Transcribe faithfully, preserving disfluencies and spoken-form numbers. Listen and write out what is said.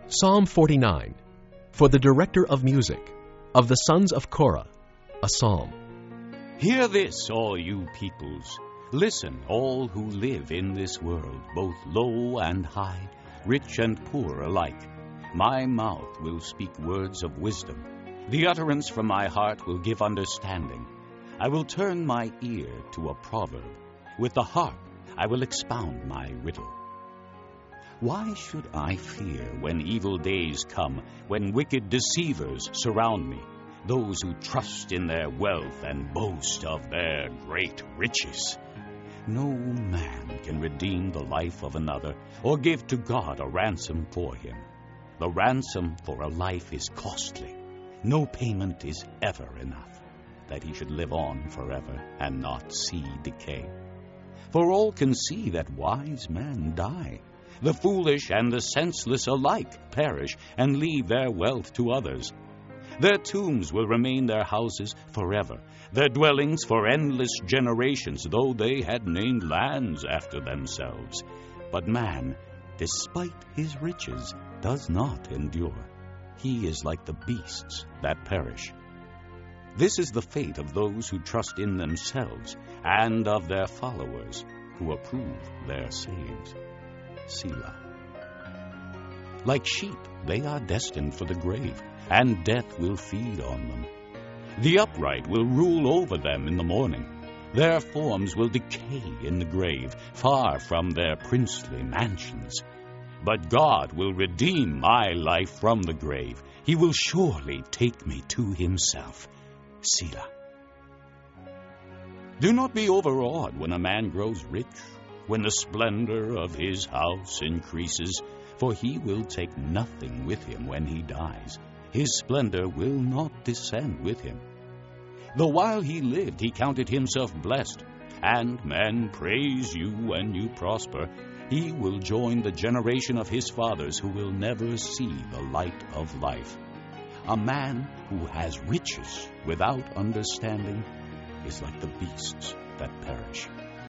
Psalm forty-nine, for the director of music, of the sons of Korah, a psalm. Hear this, all you peoples. Listen, all who live in this world, both low and high, rich and poor alike. My mouth will speak words of wisdom. The utterance from my heart will give understanding. I will turn my ear to a proverb. With the harp I will expound my riddle. Why should I fear when evil days come, when wicked deceivers surround me, those who trust in their wealth and boast of their great riches? No man can redeem the life of another, or give to God a ransom for him. The ransom for a life is costly. No payment is ever enough, that he should live on forever and not see decay. For all can see that wise men die. The foolish and the senseless alike perish and leave their wealth to others. Their tombs will remain their houses forever, their dwellings for endless generations, though they had named lands after themselves. But man, despite his riches, does not endure. He is like the beasts that perish. This is the fate of those who trust in themselves, and of their followers who approve their sayings. Selah. Like sheep, they are destined for the grave, and death will feed on them. The upright will rule over them in the morning. Their forms will decay in the grave, far from their princely mansions. But God will redeem my life from the grave. He will surely take me to himself. Selah. Do not be overawed when a man grows rich, when the splendor of his house increases, for he will take nothing with him when he dies. His splendor will not descend with him. Though while he lived he counted himself blessed, and men praise you when you prosper, he will join the generation of his fathers who will never see the light of life. A man who has riches without understanding is like the beasts that perish.